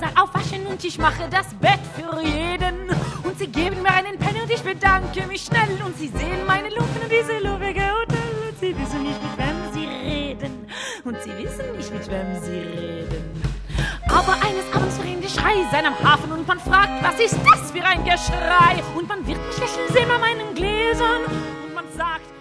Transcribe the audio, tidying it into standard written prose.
Fenster aufwaschen und ich mache das Bett für jeden. Und sie geben mir einen Penny und ich bedanke mich schnell. Und sie sehen meine Lumpen und diese luftige Hotel. Und sie wissen nicht, mit wem sie reden. Und sie wissen nicht, mit wem sie reden. Aber eines Abends verringt der Schrei seinem Hafen und man fragt, was ist das für ein Geschrei? Und man wird mich lächeln sehen bei meinen Gläsern und man sagt,